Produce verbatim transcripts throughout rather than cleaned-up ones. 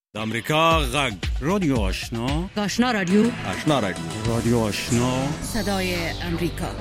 د امریکا غږ رادیو آشنا آشنا رادیو آشنا رادیو رادیو آشنا صدای امریکا.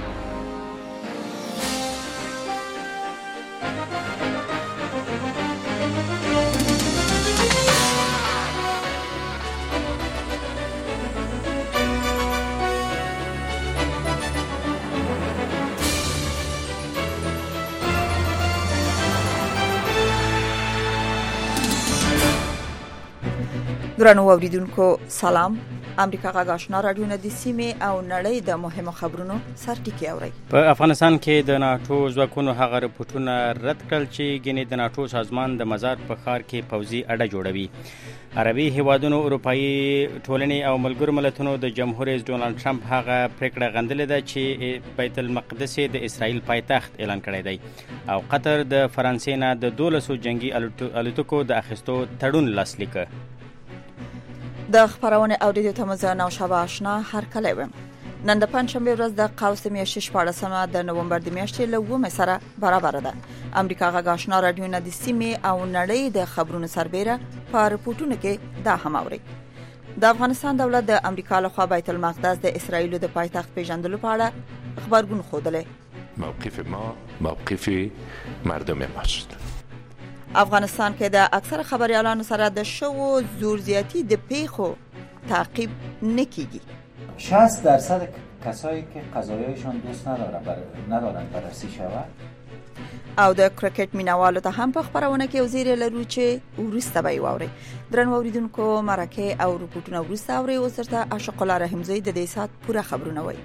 درنو اوریدونکو سلام. امریکا غږ آشنا رادیو نه د سیمې او نړۍ د مهمو خبرونو سرټکی اوري. په افغانستان کې د ناتو ځواکونو هغه رپورټونه رد کړل چې ګینه د ناتو سازمان د مزار په ښار کې پوځي اډه جوړوي. عربي هیوادونو، اروپאי ټولنې او ملګرو ملتونو د جمهور رئیس ډونالد ټرمپ هغه پریکړه غندلې ده چې بیت المقدس د اسرائیل پایتخت اعلان کړی دی او قطر د فرانسې نه د دولسو جنگي الوتکو د اخیستو تړون لاسلیک کړ. د خبرونه اوریدو ته مزه او شبا آشنا هر کله ویم. نن د پنځشنبه ورځ د قوس میاشتې شپاړسمه د نومبر د میاشتې له اوومې سره برابر ده. امریکا غږ آشنا رادیو نه د سیمې او نړۍ د خبرونو سربېره په رپورټونو کې دا هم اوري. د افغانستان دولت د امریکا له خوا بیت المقدس د اسرائیل د پایتخت پیژندلو په اړه خبرګون خوده. موقف ما موقف مردم ماست. افغانستان کې د اکثر خبريالانو سره د شو زور زیاتی د پیخو تعقیب نکېږي. شصت درصد کسایی که قضایایشان دوست ندارن بر... ندارن بررسی شود. او د کرکټ مینوالو ته هم په خبرونه کې وزیر لرو چې ورسته به ووري. درن اوریدونکو مرکه او رپورټونه ورسته اوري. او سرته عاشق الله رحمزی د دې سات پوره خبرونه وایي.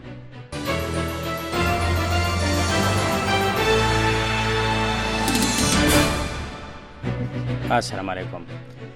السلام علیکم.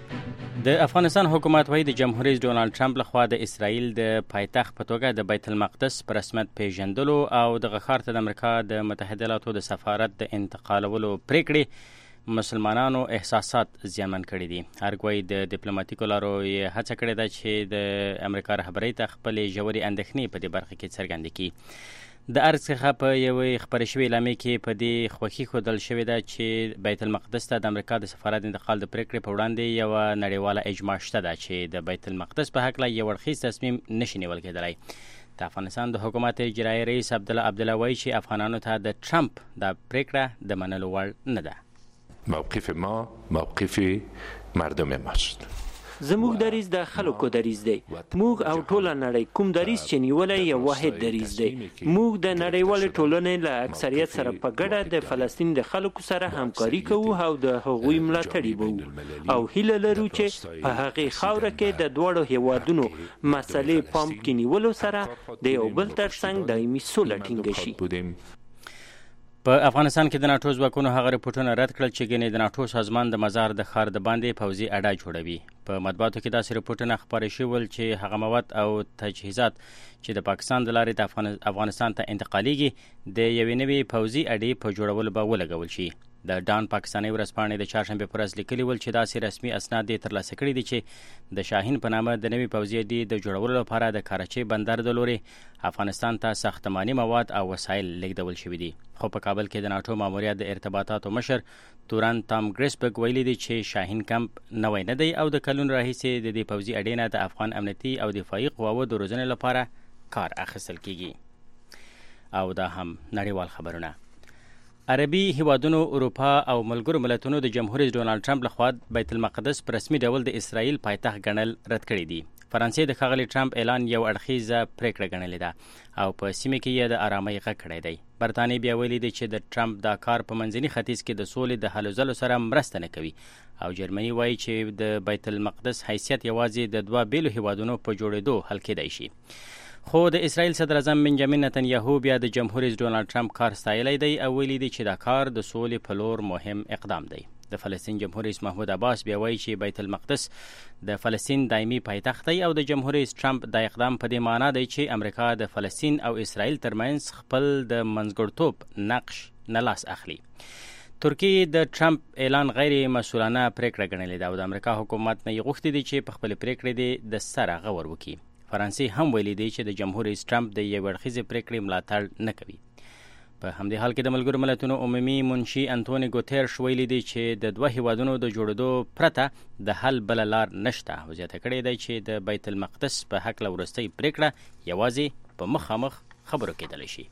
د افغانستان حکومت وايي د جمهور رئیس ډونالد ټرمپ لخوا د اسرائیل د پایتخت په توګه د بیت المقدس په رسمیت پیژندلو او د غخار ته د امریکا د متحده ایالاتو د سفارت د انتقالولو پریکړې مسلمانانو احساسات زیانمن کړي دي. هرګوی د ډیپلوماټیکو لارو یې هڅه کړې ده چې د امریکا رهبرۍ ته خپلې ژورې اندېښنې په دې برخه کې څرګندې کړي. د ارز څخه په یوې خبرې شوې اعلامیې کې په دې خوښي ښودل شوې ده چې بیت المقدس ته د امریکا د سفارت انتقال د پریکړې په وړاندې یوه نړیواله اجماع شته ده چې د بیت المقدس په هکله یو اړخیز تصمیم نشي نیول کېدلی. د افغانستان د حکومت اجرایي رئیس عبدالله عبدالله وایي چې افغانانو ته د ټرمپ دا پریکړه د منلو وړ نه ده. موقف ما موقف مردم ماست. زموږ دریځ د خلکو دریځ دی. موږ او ټوله نړۍ کوم دریځ چې نیولای یو واحد دریځ دی. موږ د نړیوالې ټولنې له اکثریت سره په ګډه د فلسطین د خلکو سره همکاري کوو او د هغوی ملاتړ کوو او هیله لرو چې په هغې خاوره کې د دواړو هیوادونو مسلې پام کې نیولو سره د یو بل ترڅنګ دایمي سوله ټینګه شي. په افغانستان کې د ناتو ځواکونو هغه رپورټونه رد کړل چې ګینه د ناتو سازمان د مزار د ښار د باندې پوځي اډه جوړوي. په مطبوعاتو کې داسې رپورټونه خپاره شول چې هغه مواد او تجهیزات چې د پاکستان د لارې د افغانستان ته انتقالیږي د یوې نوې پوځي اډې په جوړولو به ولګول شي. د ډان پاکستاني ورځپاڼې د چهارشنبې په ورځ لیکلي ول چې داسې رسمي اسناد یې ترلاسه کړي دي چې د شاهین په نامه د نوې پوځي اډې د جوړولو لپاره د کراچۍ بندر د لورې افغانستان ته ساختماني مواد او وسایل لیږدول شوي دي. خو په کابل کې د ناتو ماموریت د ارتباطاتو مشر توران تام ګریسبرګ ویلي دی چې شاهین کمپ نوی نه دی او د کلونو راهیسې د دې پوځي اډې نه د افغان امنیتي او دفاعي قواوو د روزنې لپاره کار اخیستل کیږي. او دا هم نړیوال خبرونه. عربي هیوادونو، اروپا او ملګرو ملتونو د جمهور رئیس ډونالد ټرمپ لخوا بیت المقدس په رسمي ډول د اسرائیل پایتخت ګڼل رد کړي دي. فرانسې د ښاغلي ټرمپ اعلان یو اړخیزه پریکړه ګڼلې ده او په سیمه کې یې د آرامۍ غږ کړی دی. برتانیې بیا ویلي دی چې د ټرمپ دا کار په منځني ختیځ کې د سولې د هلو ځلو سره مرسته نه کوي. او جرمني وایي چې د بیت المقدس حیثیت یوازې د دوه بیلو هیوادونو په جوړېدو حل کېدای شي. خو د اسرائیل صدر اعظم بنجامین نتنیاهو بیا د جمهور رئیس ډونالد ټرمپ کار ستایلی دی او ویلي دی چې دا کار د سولې په لور مهم اقدام دی. د فلسطین جمهور رئیس محمود عباس بیا وایي چې بیت المقدس د فلسطین دایمي پایتخت دی او د جمهور رئیس ټرمپ دا اقدام په دې معنی دی چې امریکا د فلسطین او اسرائیل ترمنځ خپل د منځګړتوب نقش نه لاس اخلي. ترکیه د ټرمپ اعلان غیر مسؤلانه پریکړه ګڼلې ده او د امریکا حکومت نه یې غوښتي دي چې په خپل پریکړې د سره غور وکړي. فرانسې هم ویلي دی چې د جمهور رئیس ټرمپ د یو اړخیزې پریکړې ملاتړ نه کوي. په همدې حال کې د ملګرو ملتونو عمومي منشي انټونی ګوتيرش ویلي دی چې د دوه هیوادونو د جوړېدو پرته د حل بله لار نشته او زیاته کړې دی چې د بیت المقدس په هکله وروستۍ پرېکړه یوازې په مخامخ خبرو کېدلی شي.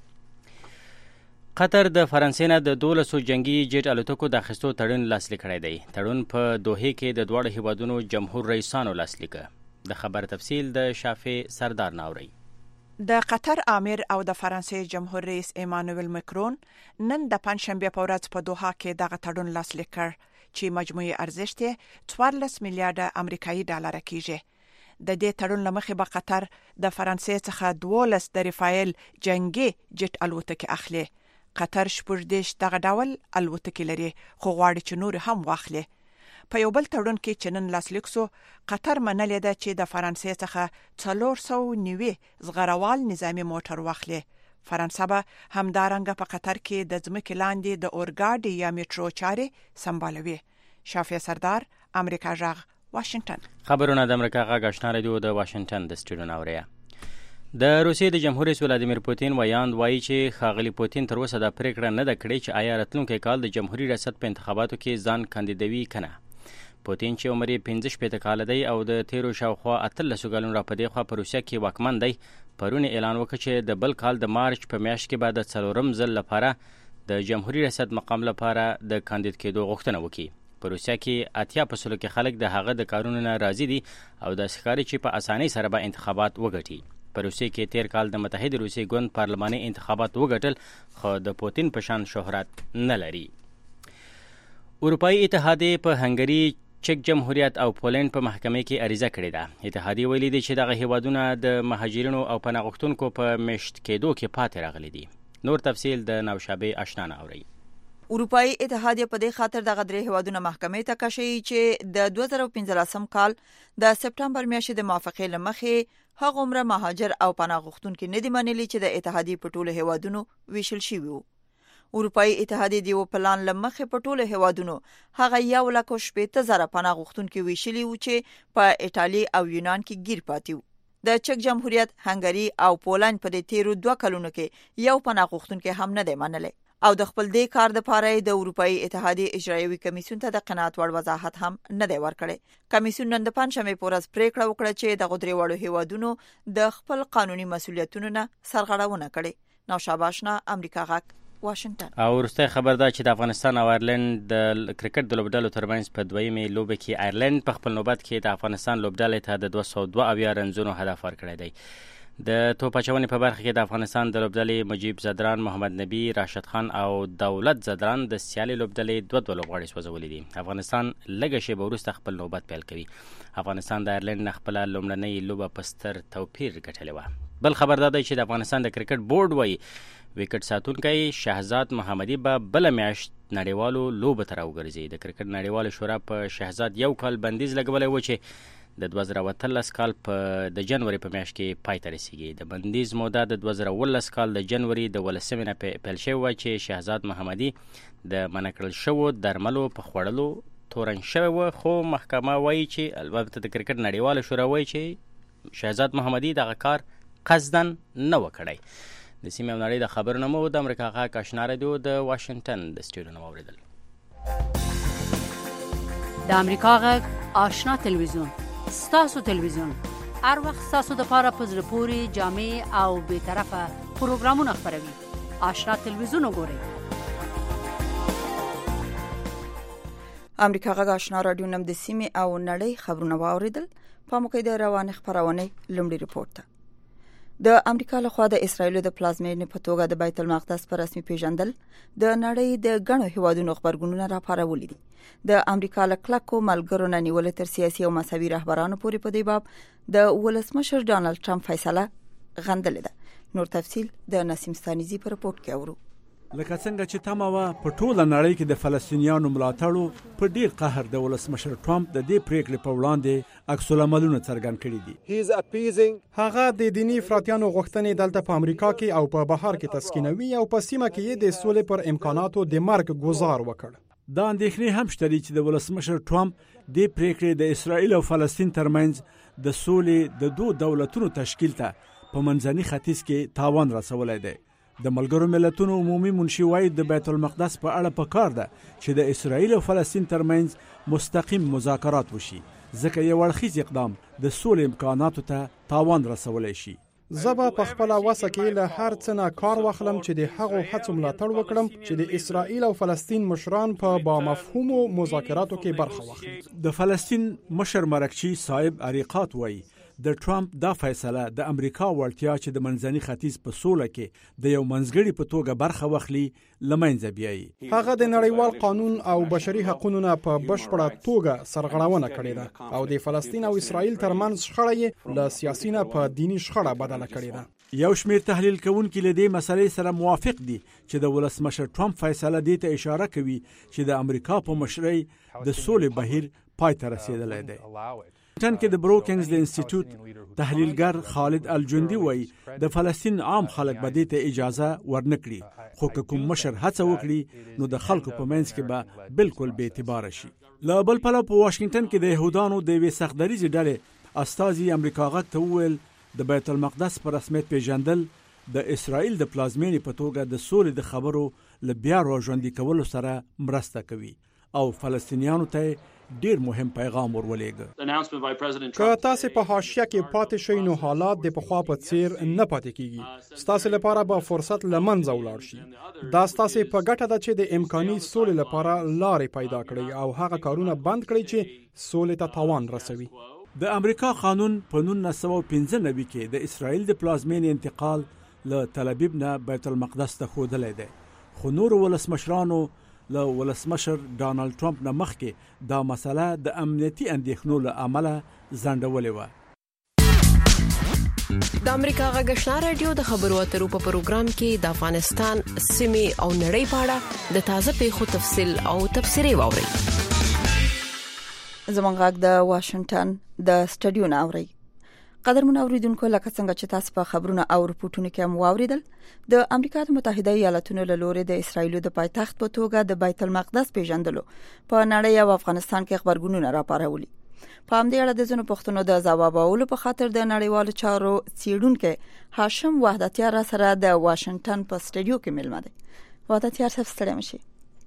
قطر د فرانسې نه د دولسو جنگي جیټ الوتکو د اخیستو تړون لاسلیک کړی دی. تړون په دوحې کې د دواړو هیوادونو جمهور رئیسانو لاسلیکه. د خبر تفصیل د شافع سردار ناوري. د قطر امیر او د فرانسې جمهور رئیس ایمانوئل مکرون نن د پنځشنبه په ورځ په دوحه کې دغه تړون لاسلیک کړ چې مجموعي ارزښت یې څوارلس میلیارډ امریکایي ډالر کېږي. د دې تړون لمخې به قطر د فرانسې څخه دولس د رافایل جنگي جیټ الوتکې اخلي. قطر شپږ دېرش دغه ډول الوتکې لري خو غواړي چې نور هم واخلي. په یو بل تړون کې چې نن لاسلیک سو قطر منلې ده چې د فرانسې څخه څلور سوه نوي زغروال نظامي موټر واخلي. فرانسه به همدارنګه په قطر کې د ځمکې لاندې د اورګاډي یا میټرو چارې سمبالوي. شافع سردار، امریکا غږ، واشنگټن. خبرونه د امریکا غږ آشنا رادیو د واشنگټن د سټوډیو ناوریا. د روسیې د جمهور رئیس ولادیمیر پوتین ویاند وایي چې ښاغلي پوتین تر اوسه دا پریکړه نه ده کړې چې آیا راتلونکی کال د جمهوریت ریاست په انتخاباتو کې ځان کاندیدوي که نه. پوتین چې عمر یې پنځه شپېته کاله دی او د تیرو شاوخوا اتلسو کلونو را په دې خوا په روسیه کې واکمن دی، پرون اعلان وکړ چې د بل کال د مارچ په میاشت کې به د څلورم ځل لپاره د جمهوریت ریاست مقام لپاره د کاندید کېدو غوښتنه وکړي. په روسیه کې اتیا په سلو کې خلک د هغه د کارونو نه راضي دي او داسې ښکاري چې په اسانۍ سره به انتخابات وګټي. په روسیې کې تیر کال د متحد روسیې ګوند پارلماني انتخابات وګټل خو د پوتین په شان شهرت نه لري. اروپایي اتحادیې په هنګري، چک جمهوریت او پولند په محکمې کې عریضه کړې ده. اتحادیې ویلي دي چې دغه هیوادونه د مهاجرینو او پناه غوښتونکو په میشت کېدو کې پاتې راغلي دي. نور تفصیل د نوشابه آشنا ناوري. اروپایي اتحادیه په دې خاطر دغه درې هیوادونه محکمې ته کشي چې د دوه زره پنځلسم کال د سپټمبر میاشتې د موافقې لمخې هغه عمره مهاجر او پناه غوښتونکي نه دي منلي چې د اتحادیې په ټولو هیوادونو ویشل شوي وو. اروپایي اتحادیې د یو پلان لمخې په ټولو هیوادونو هغه یو لک شپېته زره پناه غوښتونکي ویشلي وو چې په ایټالي او یونان کې ګیر پاتې وو. د چک جمهوریت، هنګري او پولند په دې تیرو دوه کلونو کې یو پناه غوښتونکي هم نه دی منلی او د خپل دې کار دپاره د اروپایي اتحادیې اجرایوي کمیسیون ته د قناعت وړ وضاحت هم نه دی ورکړی. کمیسیون نن د پنځشنبې په ورځ پریکړه وکړه چې دغه درې واړو هیوادونو د خپل قانوني مسؤلیتونو نه سرغړونه کړې. نوشابه آشنا، امریکا غږ، واشنگټن. او وروستی خبر دا چې د افغانستان او آیرلند د کرکټ د لوبډلو ترمنځ په دویمې لوبه کې آیرلند په خپل نوبت کې د افغانستان لوبډلې ته د دوه سوه دوه اویا رنزونو هدف ورکړی دی. د توپ اچونې په برخه کې د افغانستان د لوبډلې مجیب زدران، محمد نبی، راشد خان او دولت زدران د سیالي لوبډلې دوه دوه لوبغاړي سوځولي دي. افغانستان لږه شیبه وروسته خپل نوبت پیل کوي. افغانستان د آیرلند نه خپله لومړنۍ لوبه په ستر توپیر ګټلې وه. بل خبر دا دی چې د افغانستان د کرکټ بورډ وایي وکټ ساتونکی شهزاد محمدي به بله میاشت نړیوالو لوبو ته راوګرځي. د کرکټ نړیواله شورا په شهزاد یو کال بندیز لګولی و چې د دوه زره اتلس کال په د جنوري په میاشت کې پای ته رسیږي. د بندیز موده د دوه زره اوولس کال د جنوري د ولسمې نه پیل شوې وه چې شهزاد محمدي د منع کړل شوو درملو په خوړلو تورن شوی و، خو محکمه وایي چې البته د کرکټ نړیواله شورا وایي چې شهزاد محمدي دغه کار قصدن نه و کړی. د سیمې او نړۍ د خبرونو مو د امریکا غږ آشنا رادیو د واشنگټن د سټوډیو نه واورېدل. د امریکا غږ آشنا تلویزیون، ستاسو تلویزیون، هر وخت ستاسو دپاره په زړه پورې، جامع او بېطرفه پروګرامونه خپروي. آشنا تلویزیون وګورئ. امریکا غږ آشنا رادیو نم د سیمې او نړۍ خبرونه واورېدل. په موقع د روانې خپرونې لومړي رپورټ ته د امریکا لخوا د اسرایل د پلازمینې په توګه د بیت المقدس پر رسمي پیژندل د نړۍ د غنو هیوادونو خبرګونونه راپارولي دي. د امریکا له کلکو ملګرو نه نیول تر سیاسي او مذهبي رهبرانو پورې په دې باب د ولسمشر ډانلډ ټرمپ فیصله غندلې ده. نور تفصیل د نسیم ستانیزي په رپورټ کې اورو. لکه څنګه چې تمه وه په ټوله نړۍ کې د فلسطینیانو ملاتړو په ډیر قهر د ولسمشر ټرمپ د دې پریکړې په وړاندې عکس العملونه څرګند کړي دي. هغه د دیني افراطیانو غوښتنې دلته په امریکا کې او په بهر کې تسکینوي او په سیمه کې د سولې پر امکاناتو د مرګ گزار وکړ. دا اندېښنې هم شته چې د ولسمشر ټرمپ د پریکړې د اسرائیل او فلسطین ترمنځ د سولې د دوه دولتونو تشکیل ته په منځني ختیځ کې تاوان رسولی دی. د ملګرو ملتونو عمومي منشي وایي د بیت المقدس په اړه پکار ده چې د اسرائیل او فلسطین ترمنځ مستقیم مذاکرات وشي ځکه یو اړخیز اقدام د سولې امکاناتو ته تاوان رسولی شي. زبا په خپل واسه کې له هر څه نه کار واخلم چې د هغو هڅو ملاتړ وکړم چې د اسرائیل او فلسطین مشران په با مفهومو مذاکراتو کې برخه واخلي. د فلسطین مشر مرکچی صاحب عریقات وایي د ټرمپ دا فیصله د امریکا وړتیا چې د منځني ختیځ په سوله کې د یو منځګړي په توګه برخه واخلي لمنځه بیایي. هغه د نړیوال قانون او بشري حقوقو نه په بشپړه توګه سرغړونه کړې ده او د فلسطین او اسرائیل ترمنځ شخړه یې له سیاسي نه په دینی شخړه بدله کړې ده. یو شمېر تحلیل کوونکي له دې مسلې سره موافق دي چې د ولسمشر ټرمپ فیصله دې ته اشاره کوي چې د امریکا په مشرۍ د سولې بهیر پای ته رسیدلی دی. واشنګټن کې د بروکینګز د انسټیټیوټ تحلیلګر خالد الجندي وایي د فلسطین عام خلک به دې ته اجازه ورنکړي خو که کوم مشر هڅه وکړي نو د خلکو په منځ کې به بالکل بې اعتباره شي. له بل پلوه په واشنګټن کې د یهودانو د یوې سختدریزې ډلې استازي امریکا غږ ته وویل د بیت المقدس په رسمیت پیژندل د اسرائیل د پلازمینې په توګه د سولې د خبرو له بیا راژوندي کولو سره مرسته کوي او فلسطینیانو ته ډیر مهم پیغام ورولېږه. که تاسو په حاشیه کې پاتې شئ نو حالات د پخوا په څیر نه پاتې کیږي. ستاسو لپاره به فرصت لمنځه ولاړ شي. دا ستاسو په ګټه ده چې د امکاني سولې لپاره لارې پیدا کړئ او هغه کارونه بند کړئ چې سولې ته تاوان رسوي. د امریکا قانون په نولس سوه او پنځه نوي کې د اسرائیل د پلازمینې انتقال له تل ابیب نه بیت المقدس ته ښودلی دی خو نور ولسمشرانو له ولسمشر ډانلډ ټرمپ نه مخکې دا مسله د امنیتي اندېښنو له امله ځنډولې وه. د امریکا غږ آشنا رادیو د خبرو اترو په پروګرام کې د افغانستان سیمې او نړۍ په اړه د تازه پیښو تفصیل او تبصرې واورئ. زمونږ غږ د واشنگټن د سټډیو نه اورئ. قدرمن اوریدونکو لکه څنګه چې تاسو په خبرونو او رپورټونو کې هم واوریدل د امریکا متحده ایالاتونو له لوري د اسرایل د پایتخت په توګه د بیت المقدس پیژندلو په نړۍ او افغانستان کې خبرګونونه راپارولي. په همدې اړه د ځینو پوښتنو د ځوابولو په خاطر د نړیوالو چارو څېړونکو هاشم وحدتیار سره د واشنگټن په سټډیو کې ملمه دی. وحدتیار صاحب ستړي مشي.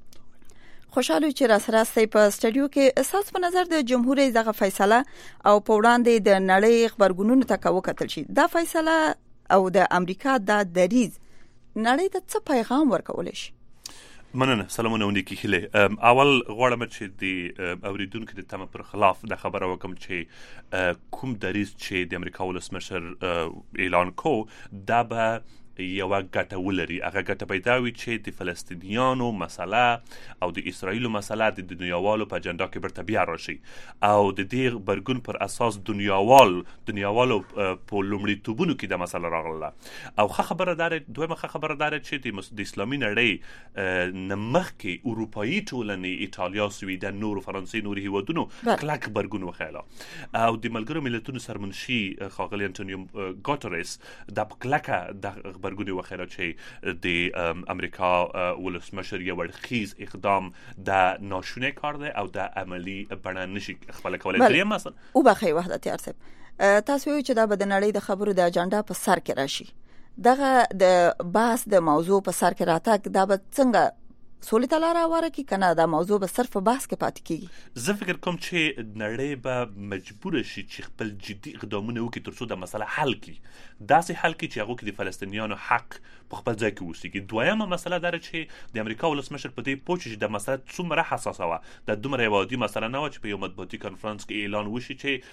خوشاله چې را سره ستې په سټډیو کې اساس په نظر د جمهور رئیس دغه فیصله او په وړاندې د نړۍ خبرګونونو ته وکتل شي. دا فیصله او د امریکا د دریز نړۍ ته څه پیغام ورکول شي؟ مننه. سلامونه ونیکی خله. اول غواړم چې د اوریدونکو د تمه پر خلاف د خبره وکم چې کوم دریز چې د امریکا ولسمشر اعلان کو دا به یو ګټه ولري. هغه ګټه پیدا وي چې د فلسطینیانو مسله او د اسرایلو مسله د دنیاوالو په اجنډا کې برته بیا راشي او د دې خبرګون پر اساس دنیاوال دنیاوالو په لومړیتوبونو کې د مسله راغله او ښه خبره ده. دویمه ښه خبره ده چې د اسلامي نړۍ نه مخکې اروپایي ټولنې ایټالیا، سویډن، نور فرانسې، نور هیوادونو کلک خبرګون وښیله او د ملګرو ملتونو سرمنشي ښاغلی انټونیو ګوتریس د کلکه د خبرګونی وخیره چې د امریکا ولسمشر یو ورخیز اقدام د ناشونه کار دی او د عملی بڼه نشي خپل کولای. دریم مثلا او بخی وحدتیار صاحب تاسو وایئ چې دا به د نړۍ د خبرو د اجنډا په سر کې راشي. دغه د بحث د موضوع په سر کې راتګ دا به څنګه سولې ته لاره هواره کړي کنه دا موضوع به صرف بحث کې پاتې کیږي؟ زه فکر کوم چې نړۍ به مجبور شي چې خپل جدي اقدامونه وکړي ترڅو د مسله حل کړي. داسې حل کړي چې هغه کې د فلسطینیانو حق په خپل ځای کې اوسېږي. دویمه مسله دا چې د امریکا ولسمشر په دې پوه شي چې د مسله څومره حساسه وه. د دومره یوه عادي مسله نه وه چې په یو مطبوعاتي کنفرانس کې اعلان وشي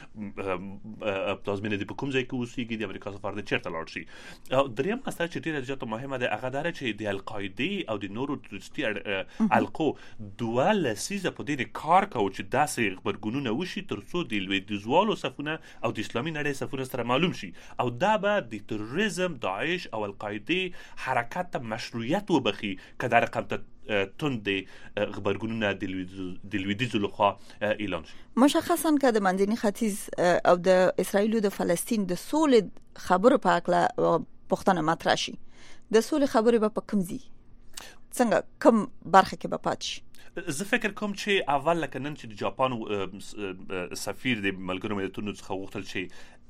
چې پلازمینه دې په کوم ځای کې اوسېږي، د امریکا سفارت دې چېرته لاړ شي. او دریم مسله چې ډېره زیاته مهمه ده هغه دا چې د القاعدې او د نورو تروریستي القو دوه لسیزه په دې کار کوي چې داسې خبرګونونه وشي ترڅو د لویدیځوالو صفونه او د اسلامي نړۍ صفونه سره معلوم شي او دا به د تروریزم، داعش او القاعده حرکت ته مشروعیت وبخي که در رقم ته تند خبرګونونه د لویدیځو لخوا اعلان شي. مشخصا که د منځني ختیځ او د اسرائیل او د فلسطین د سولې خبرو په اړه پوښتنه مطرح شي، د سولې خبرې به په کوم ځای څنګه کوم برخه کې به پاتې شي؟ زه فکر کوم چې اول لکه نن چې د جاپان سفیر د ملګرو ملتونو څخه غوښتل چې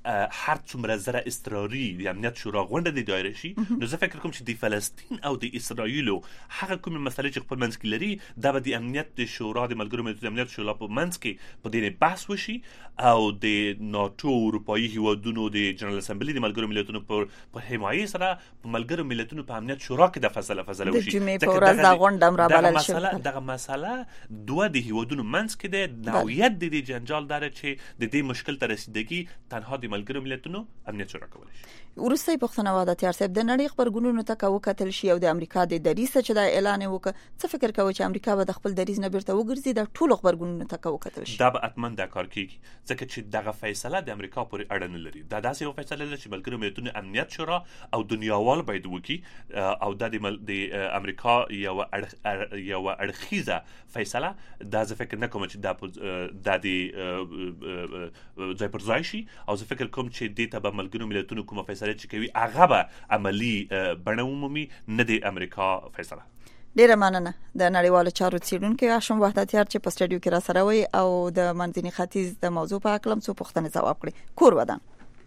هر څومره زره اضطراري د امنیت شورا غونډه د دایره شي نو زه فکر کوم چې د فلسطین او د اسرایل هغه کومه مسله چې خپل منځ کې لري دا به د امنیت د شورا د ملګرو ملتونو د امنیت شورا په منځ کې په دې بحث وشي او د ناتو اروپایي هیوادونو د جنرال اسمبلی د ملګرو ملتونو په حمایت سره په ملګرو ملتونو په امنیت شورا کې د فیصله فیصله وشي د جمعې په ورځ دا غونډه را بلل شوه. دغه مسله دوه د هیوادونو منځ کې د نوعیت د دې جنجال دره چې د دې مشکل ته رسیدګي تنها د ملګرو ملتونو امنیت شورا کولی شي. ورسته پښتنه واده تیار صاحب د نړۍ خبرګونونو ته کو کتل شي او د امریکا د دریځ چې د اعلان وکړ څه فکر کوي چې امریکا به د خپل دریځ نه بیرته وګرځي د ټولو خبرګونونو ته کو کتل شي؟ دا به اتمن د کار کیږي ځکه چې دغه فیصله د امریکا پورې اړه نه لري. دا داسې یو فیصله ده چې ملګرو ملتونو امنیت شورا او دنیاوال باید وکړي او د د امریکا یو یو اړخیزه فیصله دا زه فکر نه کوم چې دا د ځای پر ځای شي او زه فکر کوم چې د ته به ملګرو ملتونو کومه فیصله چې کوي هغه به عملی بڼه ومومي نه د امریکا فیصله. ډیره مننه د نړیوالو چارو څیړونکو هاشم وحدتیار چې په سټډیو کې را سره وي او د منځني ختیځ د موضوع په اړه څو پوښتنې ځواب کړي. کور ودان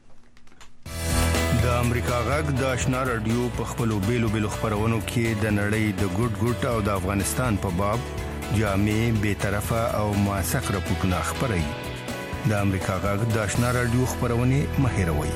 د امریکا غږ د آشنا رادیو په خپلو بیلو بیلو خبرونو کې د نړۍ د ګډ ګډ او د افغانستان په باب جامع به طرفه او موثق راپورټونه خبري. د امریکا غږ د آشنا رادیو خبرونه مهیروي.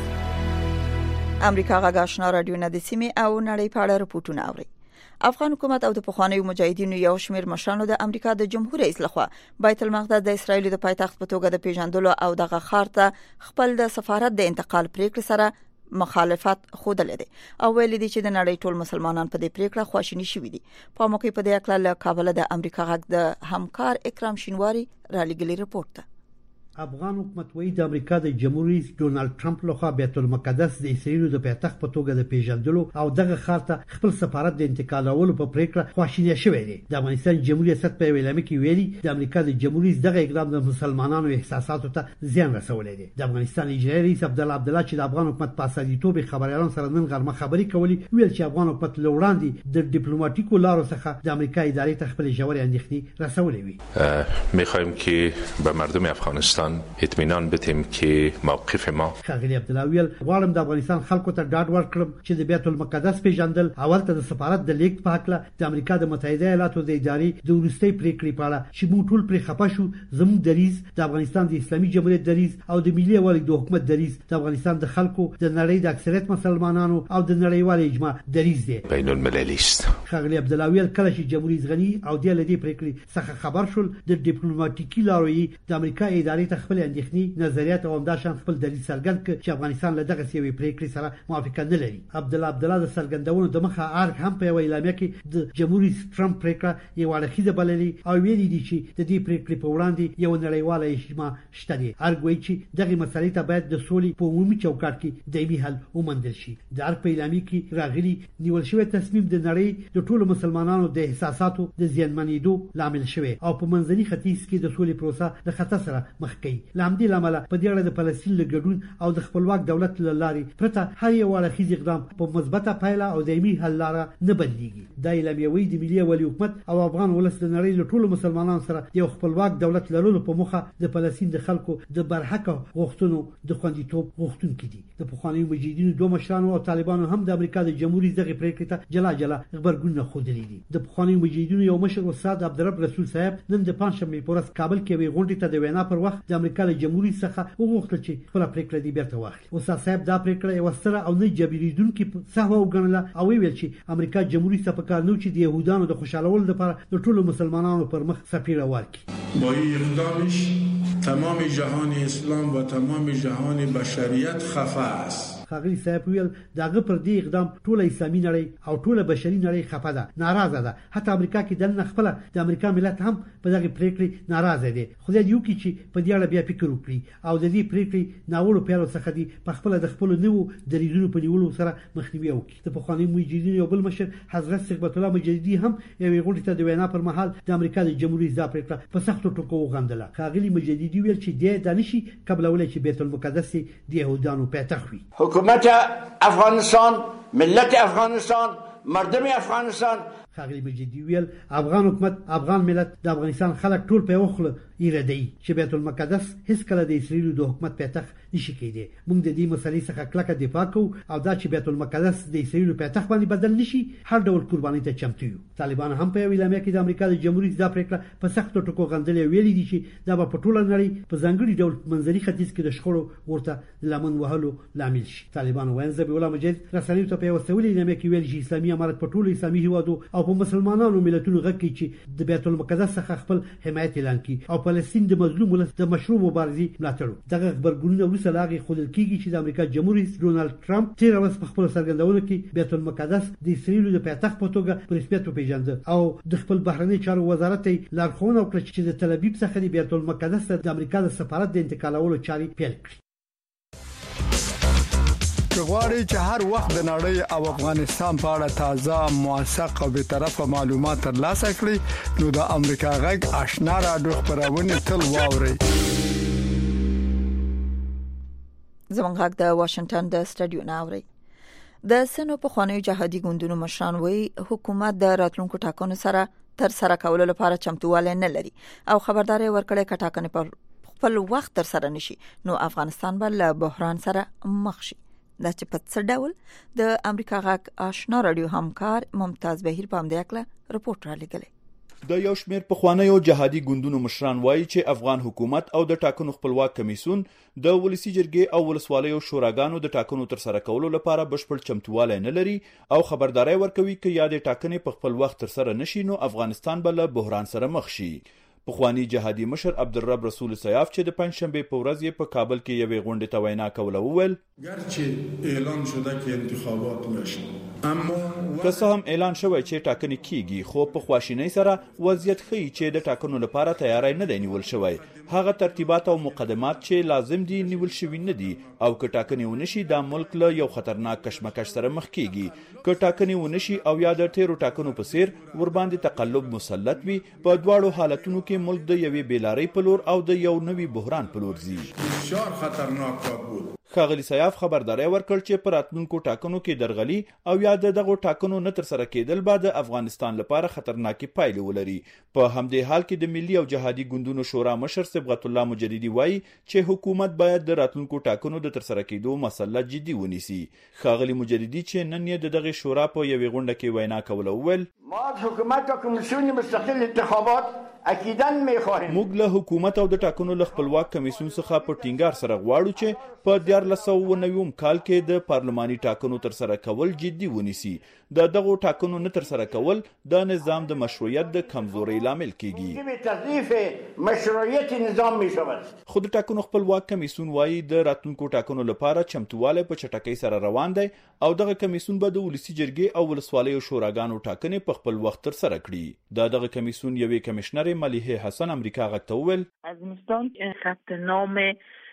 امریکا غږ آشنا رادیو نه د سیمې او نړۍ په اړه راپورټونه اوري. افغان حکومت او د پخوانیو مجاهدینو یو شمېر مشرانو د امریکا د جمهور رئیس لخوا بیت المقدس د اسرایل د پایتخت په توګه د پیژندلو او دغه ښار ته خپل د سفارت د انتقال پریکړې سره مخالفت خوده لري او ویل دي چې د نړۍ ټول مسلمانان په دې پریکړه خواشینی شوي دي. په موقع په دې اړه له کابل د امریکا غږ د همکار اکرام شینواری را لګلي رپورت ده. افغان حکومت وایي د امریکا د جمهور رئیس ډونالد ټرمپ لخوا بیت المقدس د اسرائیل د پایتخت په توګه د پیژندلو او دغه ښار ته خپل سفارت د انتقالولو په پریکړه خواشینی شوې دي. د افغانستان جمهوریت ریاست په ویلامه کې ویلي د امریکا د جمهور رئیس دغه اقدام د مسلمانانو احساساتو ته زیان رسولی دی. د افغانستان اجرایي رئیس عبدالله عبدالله چې د افغان حکومت په اساسیتوب خبريالانو سره نن غرمه خبري کوي ویل چې افغان حکومت لوړاندې د ډیپلوماټیکو لارو څخه د امریکا ادارې ته خپل ژورې اندېښنې رسولې وي. می‌خوایم که به مردم افغانستان اطمینان بدیم که موقف ما خاغلی عبدالله ویل غواړم د افغانستان خلکو ته ډاډ ورکړم چې د بیت المقدس پیژندل اول ته د سفارت د لیک په حق له د امریکا د متحده ایالاتو د ادارې د ورستۍ پریکړې په اړه چې موږ ټول پرې خپه شو. زموږ دریځ د افغانستان د اسلامي جمهوریت دریځ او د ملي یووالي د حکومت دریځ د افغانستان د خلکو د نړۍ د اکثریت مسلمانانو او د نړیوال اجماع دریځ دی. بین المللي است. خاغلی عبدالله ویل کله چې جمهور رئیس غنی او د لدې پریکړې څخه خبر شول د ډیپلوماټیکي لارو یې د امریکا ادارې ته خپل اندېښنې نظریات او همداشان خپل دلیل څرګند کړ چې افغانستان له دغه سیوی پریکړې سره موافقه نه لري. عبدالله عبدالله د څرګندونو د مخه ارګ هم په اعلامیه کې د جمهور رئیس ټرمپ پریکړه یو اړخیزه بللي او ویلي دي چې د دې پریکړې په وړاندې یو نړیواله اجماع شته دي. ارګ وایي چې دغه مسلې ته باید د سولې په عمومي چوکاټ کې دایمي حل وموندل شي. د ارګ په اعلامیه کې راغلي نیول شوی تصمیم د نړۍ د ټولو مسلمانانو د احساساتو د زیانمنېدو لامل شوی او په منځني ختیځ کې د سولې پروسه د خطر سره مخ کوي. لامدي لامل په دې اړه د فلسطین له ګډون او د خپلواک دولت له لارې پرته هر یو اړخیز اقدام په مثبته پایله او دایمي حل لاره نه بدلیږي. دا اعلامیه وایي د ملي یووالي حکومت او افغان ولس د نړۍ له ټولو مسلمانانو سره یو خپلواک دولت لرلو په موخه د فلسطین د خلکو د برحقه غوښتنو د خوندیتوب غوښتونکي دي. د پخوانیو مجاهدینو دوه مشرانو او طالبانو هم د امریکا د جمهوریت دغه پریکړې ته جلا جلا خبرګون خوندلي دي. د پخوانیو مجاهدینو یو مشر استاد عبدالرب رسول صاحب نن د پنځشنبه په ورځ کابل کې وی غونډې ته د وینا پر وخت د امریکا له جمهوریت څخه وغوښتل چې خپل پریکړه دی بیرته واخلي. استاد صاحب دا پریکړه یو ستره او نه جبریدونکې صحوه وګڼله او ویل چې امریکا جمهوریت څخه کار نه چې د يهودانو د خوشالولو لپاره د ټولو مسلمانانو پر مخ سفیره ورکړي. با این اقدامش تمام جهان اسلام و تمام جهان بشریت خفه است. خاغلی صاحب ویل داغه پر دې اقدام ټوله اسلامي نړۍ او ټوله بشري نړۍ خفه ده، ناراضه ده. حتی امریکا کې دنه خپل د امریکا ملت هم په دغه پریکړې ناراضه دي. خدای دې وکړي چې په دې اړه بیا فکر وکړي او د دې پریکړې ناوړو پیلو څخه دي په خپل د خپل نوو دریځونو په نیولو سره مخنیوي وکړي. د پخواني مجاهدینو یو بل مشر حضرت ثقبت الله مجددي هم یو غونډه ته د وینا پر مهال د امریکا د جمهوریت د پریکړه په سختو ټکو وغندله. خاغلی مجددي ویل چې د دانشي قبل اول چې بیت المقدس د يهودانو پاتخ وي. حکومت افغانستان، ملت افغانستان، مردم افغانستان خاغلی مجیدی ویل افغان حکومت افغان ملت د افغانستان خلک ټول په وخله ایرادي چې بیت المقدس هیڅ کله د اسرائیل د حکومت پاتخ نشي کېدی. موږ د دې مسلې څخه کلکه دفاع کوو او دا چې بیت المقدس د اسرائیل پاتخ باندې بدل نشي هر ډول قرباني ته چمتو یو. طالبان هم په ویلامه کې د امریکا د جمهوریت د پریکړه په سخت ټکو غندلې ویلي دي چې دا په ټوله نړۍ په ځانګړي ډول منځري ختیځ کې د شخړو ورته لمن وهلو لامل شي. طالبان وايي چې ولا مجید رسنیو ته په وسولې لمه کې ویل چې اسلامي امارت په ټوله اسلامي هیوادو او په مسلمانانو ملتونو غږ کوي چې د بیت المقدس څخه خپل حمایت اعلان کړي او فلسطین د مظلوم ولس د مشروع مبارزې ملاتړ. دغه خبرګونونه وروسته لاغي خودل کیږي چې د امریکا جمهوریت ډونالد ټرمپ تیر ورځ په خپل څرګندونه کې بیت المقدس د اسرائیل د پاتخ په توګه په رسمیت پیژنده او د خپل بهرنی چارو وزارت لارښوونه وکړه چې د تل ابیب څخه د بیت المقدس د امریکا د سفارت د انتقالولو چاري پیل کړي. غواړي چې هر وخت د نړۍ او افغانستان په اړه تازه موثق او به طرفه معلومات ترلاسه کړئ نو د امریکا غږ آشنا رادیو خبرونه تل واورئ. زمونږ غږ د واشنگټن د سټډیو ناوړي. د سنو په خوانیو جهادي ګوندونو مشران وایي حکومت د راتلونکو ټاکنو سره تر سره کولو لپاره چمتووالی نه لري او خبرداري ورکړې چې ټاکنې په خپل وخت تر سره نشي نو افغانستان به له بحران سره مخ شي. دا چې په څه ډول د امریکا غږ آشنا رادیو همکار ممتاز بهیر په همدې اړه رپورټ را لګلې. د یو شمېر پخوانیو جهادي ګوندونو مشران وایي چې افغان حکومت او د ټاکنو خپلواک کمیسیون د ولسی جرګې او ولسوالیو شوراګانو د ټاکنو تر سره کولو لپاره بشپړ چمتووالی نه لري او خبرداري ورکوي چې یا د ټاکنې په خپل وخت تر سره نشي نو افغانستان به له بحران سره مخ شي. پخوانی جهادي مشر عبدالرب رسول سیاف چې د پنځشنبه په ورځ یې په کابل کې یوې غونډې ته وینا کوله وویل گرچه اعلان شده که انتخابات نشي اما که څه هم اعلان شوی چې ټاکنې کیږي خو په خواشینۍ سره وضعیت ښیي چې د ټاکنو لپاره تیاری نه دی نیول شوی. هغه ترتیبات او مقدمات چې لازم دي نیول شوي نه دي او که ټاکنې ونشي د ملک له یو خطرناک کشمکش سره مخ کیږي. که ټاکنې ونشي او یا د تیرو ټاکنو په څیر ورباندې تقلب مسلط وي په دواړو حالتونو کې ملک د یوې بیلارۍ په لور او د یو نوي بحران په لور ځي. بسیار خطرناک بود. ښاغلي سیاف خبرداري ورکړ چې په راتلونکو ټاکنو کې درغلي او یا د دغو ټاکنو نه تر سره کېدل به د افغانستان لپاره خطرناکې پایلې ولري. په همدې حال کې د ملي او جهادي ګوندونو شورا مشر صبغت الله مجددي وایي چې حکومت باید د راتلونکو ټاکنو د تر سره کېدو مسله جدي ونیسي. ښاغلي مجددي چې نن یې د دغه شورا په یوې غونډه کې وینا کوله وویل ما حکومت او کمیسیون مستقل انتخابات اکیداً میخواهیم. موږ له حکومت او د ټاکنو له خپلواک کمیسیون څخه په ټینګار سره غواړو چې په دیارلس سوه اوه نوي کال کې د پارلماني ټاکنو تر سره کول جدي ونیسي. د دغو ټاکنو نه تر سره کول د نظام د مشروعیت د کمزوري لامل کیږي. تضعیف مشروعیت نظام میشود. خو د ټاکنو خپلواک کمیسیون وایي د راتلونکو ټاکنو لپاره چمتووالی په چټکۍ سره روان دی او دغه کمیسیون به د ولسی جرګې او ولسوالیو شوراګانو ټاکنې په خپل وخت تر سره کړي. د دغه کمیسیون یوې کمشنر ملیحه حسن امریکا غږ ته وویل افغانستان ثبت نام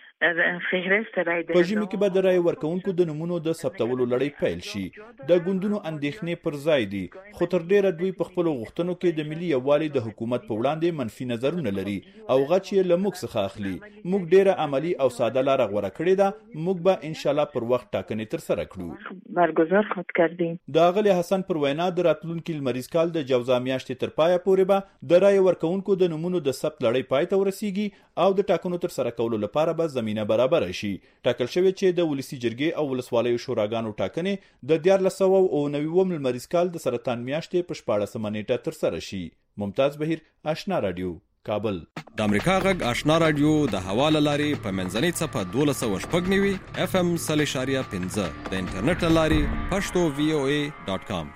فهرست رای په ژمي کې به د رای ورکوونکو د نمونو د ثبتولو لړۍ پیل شي. د ګوندونو اندېښنې پر ځای دي خو تر ډیره دوی په خپلو غوښتنو کې د ملي یووالي د حکومت په وړاندې منفي نظرونه لري او غچ یې له موږ څخه اخلي. موږ ډیره عملی او ساده لاره غوره کړې ده. موږ به ان شاء الله پر وخت ټاکنې تر سره کړو. برگزار خود کردیم. د غلی حسن پر وینا د راتلونکي لمریز کال د جوزا میاشتې تر پایه پورې به د رای ورکوونکو د نمونو د ثبت لړۍ پای ته ورسیږي او د ټاکنو تر سره کولو لپاره به زمينه برابر شي. ټاکل شوی چې د ولسی جرګې او ولسوالیو شوراګانو ټاکنې د دیارلس سوه اوه نوي لمریز کال د سرطان میاشتې په شپاړسمه نیټه تر سره شي. ممتاز بهیر آشنا رادیو کابل. د امریکا غږ آشنا رادیو د حواله لاري په منځنۍ صفه دولس سوه شپږ نوي اف ام صلی شاریه پنځه د انټرنیټ لاري پښتو وی او ای ډاٹ کام.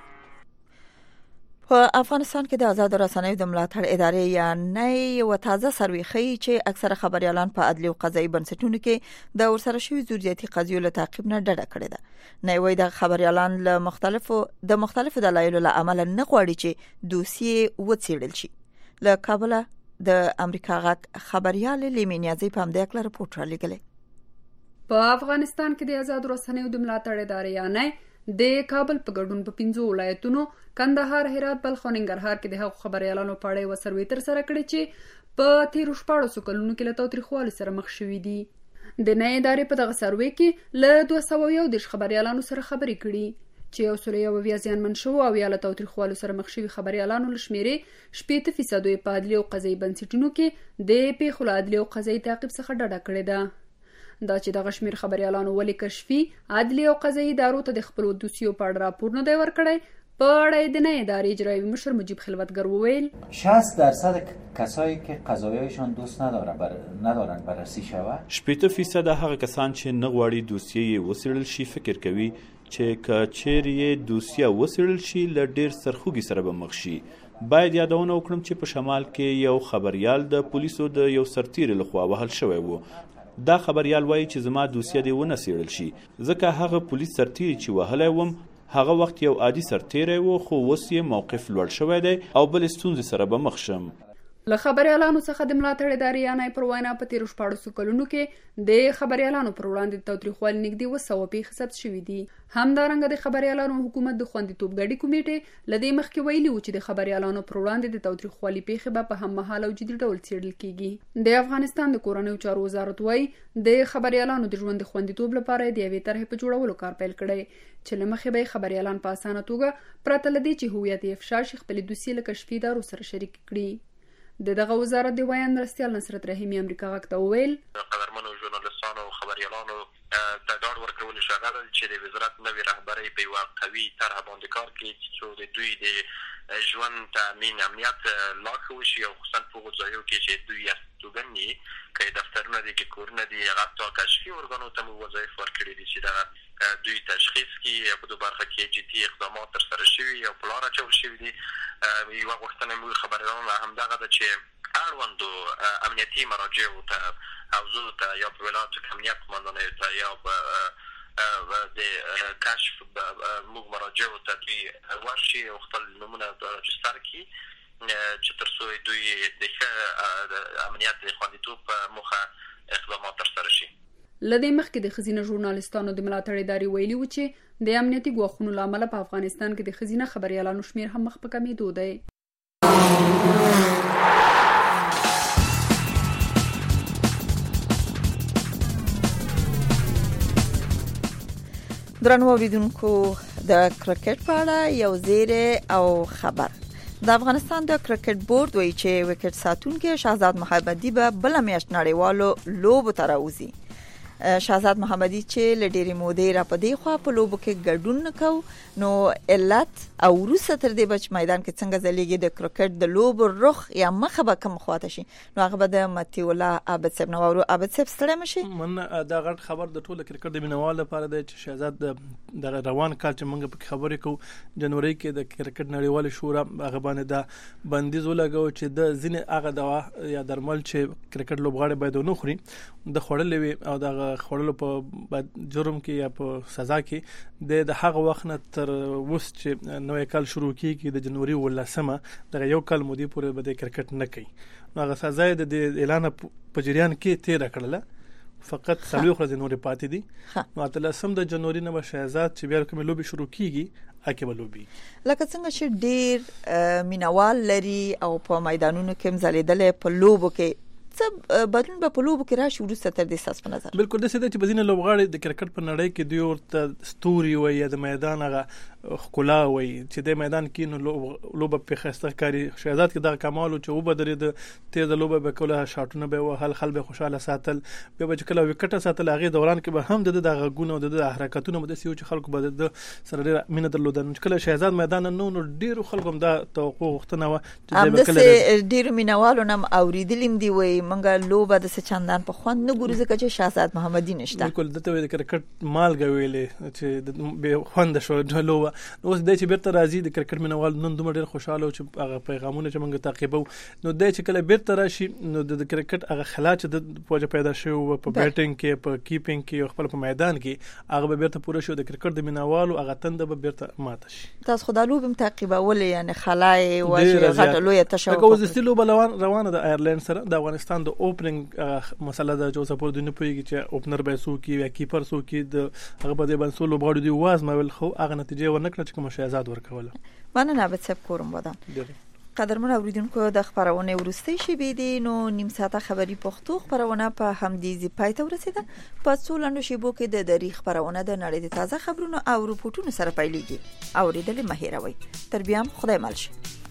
په افغانستان کې د آزاد رسنیو د ملاتړ ادارې یا نه یو تازه سروې ښیي چې اکثره خبريالان په عدلي او قضایي بنسټونو کې د ورسره شوي زوریاتي قضیو له تعقیب نه ډډه کړې ده. نه وایي د خبريالان له مختلفو د مختلفو دلایلو له امله نه غواړي چې دوسیې وڅېړل شي. له کابل د امریکا غږ خبريال لیمینیازي په همدې اړه رپورټ را لګلې. په افغانستان کې د آزاد رسنیو د ملاتړ ادارې یا نه د کابل په ګډون په پنځو ولایتونو کندهار، هرات، بلخ او ننګرهار کې د هغو خبريالانو په اړه یو سروې تر سره کړې چې په تیرو شپاړسو کلونو کې له تاوتریخوالي سره مخ شوي دي. د نه ادارې په دغه سروې کې له دوه سوه یو دېرش خبريالانو سره خبرې کړي چې یو سل یو اویا زیانمن شو او یا له تاوتریخوالو سره مخ شوي خبریالانو له شمېرې شپېته فیصدو یې په عدلي او قضایي بنسټونو کې د پیښو له عدلي او قضایي تعقیب څخه ډډه کړې ده. دا چې دغه شمېر خبریالانو ولې کشفي عدلي او قضایي ادارو ته د خپلو دوسیو په اړه راپور نه دی ورکړی، په اړه یې د نوې ادارې اجرایوي مشر مجیب خلوتګر وویل شصت درصد کسایی که قضایایشان دوست ندارن بر... ندارن بررسی شود. شپېته فیصد هغه کسان چې نه غواړي دوسیه یې وڅېړل شي فکر کوي چې که چیرې یې دوسیه وڅېړل شي له ډېر سرخوږي سره به مخ شي. باید یادونه وکړم چې په شمال کې یو خبریال د پولیسو د یو سرتیري لخوا وهل شوی و. دا خبریال وایي چې زما دوسیه دې ونه څېړل شي ځکه هغه پولیس سرتیري چې وهلی وم هغه وخت یو عادي سرتیری و، خو اوس یې موقف لوړ شوی دی او بلې ستونزې سره به مخ شم. له خبریالانو څخه د ملاتړ ادارې یانای پر وینا په تیرو شپاړسو کلونو کې د خبریالانو پر وړاندې د تاوتریخوالي نږدې اوه سوه پیښې ثبت شوي دي. همدارنګه د خبریالانو حکومت د خوندیتوب ګډې کمیټې له دې مخکې ویلي و چې د خبریالانو پر وړاندې د تاوتریخوالي پیښې به په هممهاله او جدي ډول څېړل کیږي. د افغانستان د کورنیو چارو وزارت وایي د خبریالانو د ژوند د خوندیتوب لپاره د یوې طرحې په جوړولو کار پیل کړی چې له مخې به خبریالان په اسانه توګه پرته له دې چې هویت یې افشا شي خپلې دوسیې له کشفي ادارو سره شریک کړي. د دغه وزارت د ویاند مرستیال نصرت رحیمي امریکا غږ ته وویل قدرمنو ژورنالستانو او خبریالانو ته ډاډ ورکول شغله چې د وزارت نوې رهبرۍ په یوه قوي طرح باندې کار کوي چې د دوی د ژوند تامین امنیت لا ښه وشي او خصوصا په هغو ځایو کې چې دوی استوګن دي که یې دفترونه دي که کورونه دي هغه حتی کشفي ارګانو ته مو وظایف ورکړي دي چې دغه دوی تشخیص کړي په دې برخه کې جدي اقدامات ترسره شوي او په لار اچول شوي دي. یوه غوښتنه موږ خبریالانو همدغه ده چې اړوندو امنیتي مراجعو ته حوزو ته یا په ولایتو کې امنیت قماندانیو ته یا په د کشف موږ مراجعو ته دوی ورشي او خپل نومونه راجستر کړي چې تر څو دوی د ښه امنیت د خوندیتوب په موخه اقدامات ترسره شي. له دې مخکې د ښځینه ژورنالستانو د ملاتړ ادارې ویلي و چې د امنیتي ګواښونو له امله په افغانستان کې د ښځینه خبریالانو شمېر هم مخ په کمېدو دی. درنو اوریدونکو د کرکټ په اړه یو زیری او خبر. د افغانستان د کرکټ بورډ وایي چې وکټ ساتونکي شهزاد محمدي به بل میاشت نړیوالو لوبو ته راوځي. شهزاد محمدي چې لډيري مودې را پدې خو په لوبو کې ګډون نکاو نو علت او وروسته تر دې بچ میدان کې څنګه ځلېږي د کرکټ د لوبو رخ یا مخه به کوم خواته شي نو هغه به د متي الله عابد صاحب نو عابد صاحب ستړي مشي. من دا غټ خبر د ټوله کرکټ د مینوال لپاره دی چې شهزاد د روان کال چې موږ په خبرې کوو جنوري کې د کرکټ نړیوال شورا هغه باندې دا بندیز ولګاو چې د ځینې هغه دوا یا درمل چې کرکټ لوبغاړي باید ونه خوري د خورلې وي او د خورلو په جرم کې یا په سزا کې د هغه وخت نه تر اوس چې نوې کال شروع کیږي د جنوري ولسمه د یو کال مودې پورې به د کرکټ نه کوي نو هغه سزا د اعلان په جریان کې تیر کړله فقط څلور ورځې نورې پاتې دي نو اتلسم د جنوري نه به شهزاد چې بیا کوم لوبي شروع کیږي اکه بلوبي لکه څنګه چې ډیر مینوال لري او په میدانونو کې مزلیدل په لوبو کې څه بدلون به په لوبو کې راشي وروسته تر دې ساس په نظر بالکل د څه چې بزینه لوبغاړي د کرکټ په نړۍ کې دوی ورته ستوري وي د میدان هغه خلا وي چې د میدان کې نو لوبه په خسته کاری شهزاد کې د کمال او چې وبدري د تیز لوبه به کوله شاټونه به وهل خل به خوشاله ساتل به به کله وکټه ساتل هغه دوران کې به هم د د غږونو او د حرکتونو مده سيو چې خلکو به د سره ډیر مینه درلودل کله شهزاد میدان نو نو ډیر خلکو هم دا توقع وختنه و چې به کله ډیر مینوالو نم اوریدلم دی وي منګه لوبه د چندان په خوند نه ګوري ځکه چې شهزاد محمدي نشته بالکل دته د کرکټ مالګه ویلې چې به خوند شو د لوبه نو د چې بیرته راځي د کرکټ مینوال نن دومره ډیر خوشاله او چې هغه پیغامونه چې موږ تعقیبو نو د چې کله بیرته راشي نو د کرکټ هغه خلا چې د پوجا پیدا شو په بیټینګ کې په کیپینګ کې خپل په میدان کې هغه بیرته پوره شو د کرکټ د مینوالو هغه تند به بیرته ماته شي تاسو خدای لوبم تعقیبول یعنی خلای واجه غټ لوی تشو هغه وزستلو بلوان روانه د ایرلند سره د افغانستان د اوپننګ مسله د جو سپورټ د نه پويږي چې اوپنر به سو کی یا کیپر سو کی د هغه په دې باندې سولو بغړو دی واز مول خو هغه نتیجه ورنکړه چې کوم شهزاد ورکوله مننه به څه کوم ودان قدرمن اوریدونکو د خبرونه ورستي شي دي نو نیم ساعته خبري پښتو خبرونه په همدې پای ته ورسیده. په څولندو شیبو کې د دری خبرونه د نړۍ د تازه خبرونو او رپورټونو سره پیلېږي. اوریدل مهیروي. تر بیا خدای مل شي.